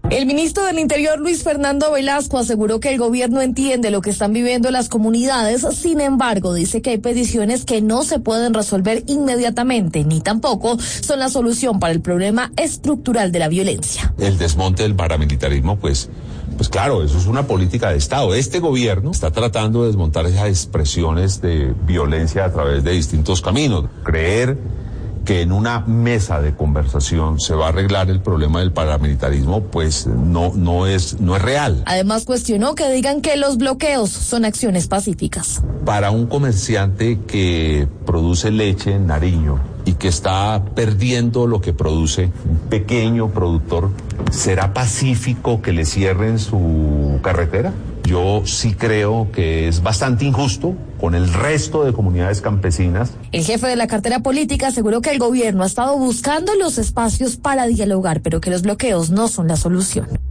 El ministro del Interior, Luis Fernando Velasco, aseguró que el gobierno entiende lo que están viviendo las comunidades. Sin embargo, dice que hay peticiones que no se pueden resolver inmediatamente, ni tampoco son la solución para el problema estructural de la violencia. El desmonte del paramilitarismo, pues claro, eso es una política de Estado. Este gobierno está tratando de desmontar esas expresiones de violencia a través de distintos caminos. Creer que en una mesa de conversación se va a arreglar el problema del paramilitarismo, pues no es real. Además, cuestionó que digan que los bloqueos son acciones pacíficas. Para un comerciante que produce leche en Nariño y que está perdiendo lo que produce, un pequeño productor, ¿será pacífico que le cierren su carretera? Yo sí creo que es bastante injusto con el resto de comunidades campesinas. El jefe de la cartera política aseguró que el gobierno ha estado buscando los espacios para dialogar, pero que los bloqueos no son la solución.